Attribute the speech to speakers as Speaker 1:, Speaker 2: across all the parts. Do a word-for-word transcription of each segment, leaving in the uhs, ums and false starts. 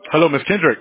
Speaker 1: Hello, Miss Kendrick.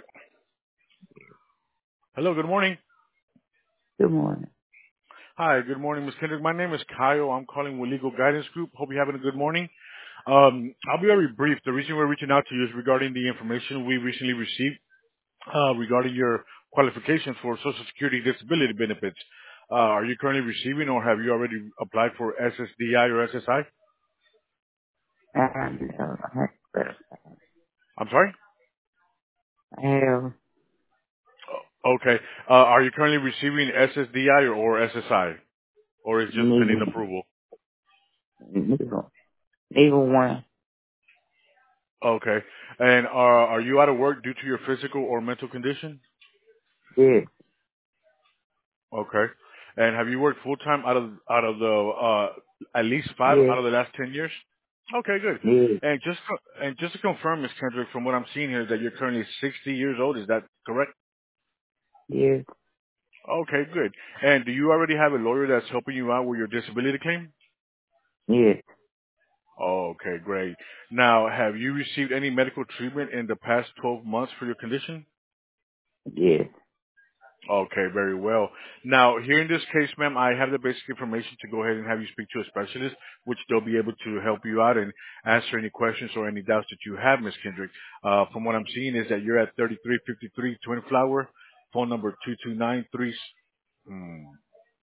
Speaker 1: Hello, good morning.
Speaker 2: Good morning.
Speaker 1: Hi, good morning, Miss Kendrick. My name is Kyle. I'm calling with Legal Guidance Group. Hope you're having a good morning. Um, I'll be very brief. The reason we're reaching out to you is regarding the information we recently received uh, regarding your qualifications for Social Security disability benefits. Uh, are you currently receiving or have you already applied for S S D I or S S I?
Speaker 2: I have, uh, I have,
Speaker 1: I'm sorry?
Speaker 2: I have
Speaker 1: Okay. Uh, are you currently receiving S S D I or, or S S I? Or is just pending
Speaker 2: neither,
Speaker 1: approval?
Speaker 2: neither, neither one.
Speaker 1: Okay. And are, are you out of work due to your physical or mental condition?
Speaker 2: Yes,
Speaker 1: Okay. And have you worked full time out of out of the uh at least five
Speaker 2: yes,
Speaker 1: out of the last ten years? Okay, good.
Speaker 2: yes,
Speaker 1: And just to- and just to confirm, Miss Kendrick, from what I'm seeing here, that you're currently sixty years old. Is that correct?
Speaker 2: yes,
Speaker 1: Okay, good. And do you already have a lawyer that's helping you out with your disability claim?
Speaker 2: yes,
Speaker 1: Okay, great. Now, have you received any medical treatment in the past twelve months for your condition?
Speaker 2: yes,
Speaker 1: Okay, very well. Now, here in this case, ma'am, I have the basic information to go ahead and have you speak to a specialist, which they'll be able to help you out and answer any questions or any doubts that you have, Miss Kendrick. Uh, from what I'm seeing is that you're at thirty-three fifty-three Twin Flower, phone number two two nine three.